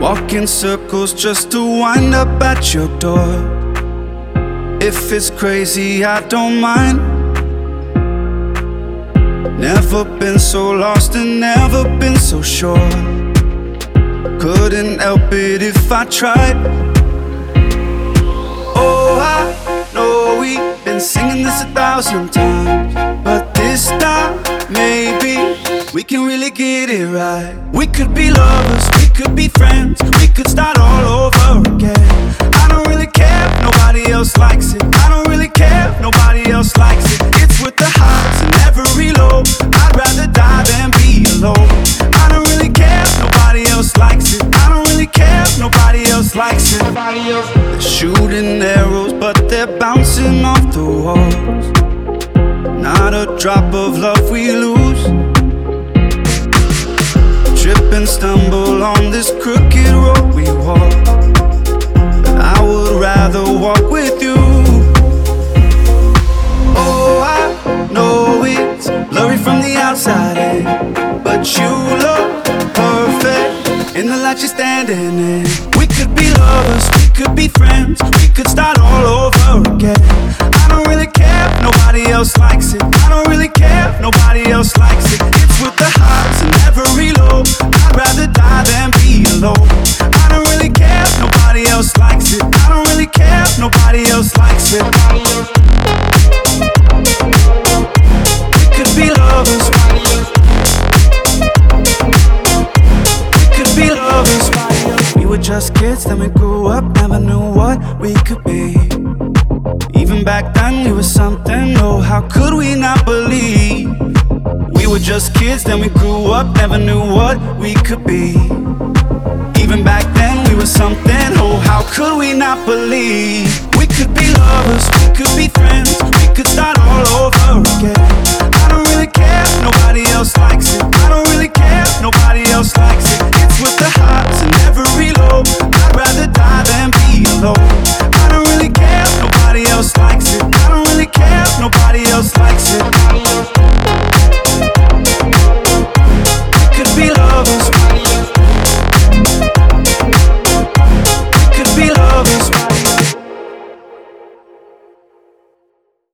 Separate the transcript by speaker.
Speaker 1: Walk in circles just to wind up at your door. If it's crazy, I don't mind. Never been so lost and never been so sure. Couldn't help it if I tried. Oh, I know we've been singing this 1,000 times, but this time, maybe we can really get it right. We could be lovers, we could be friends, we could start all over again. I don't really care if nobody else likes it. I don't really care if nobody else likes it. It's with the highs and every low. I'd rather die than be alone. I don't really care if nobody else likes it. I don't really care if nobody else likes it. They're shooting arrows, but they're bouncing off the walls. Not a drop of love we lose. Trip and stumble on this crooked road we walk, but I would rather walk with you. Oh, I know it's blurry from the outside in, but you look perfect in the light you're standing in. We could be lovers, we could be friends, we could start all over again. I don't really care if nobody else likes it. I don't really care if nobody else likes it. It's with the highs and every low. I'd rather die than be alone. I don't really care if nobody else likes it. I don't really care if nobody else likes it. We could be lovers. We could be lovers. We were just kids, then we grew up, never knew what we could be. Even back then we were something, oh how could we not believe? We were just kids, then we grew up, never knew what we could be. Even back then we were something, oh how could we not believe? We could be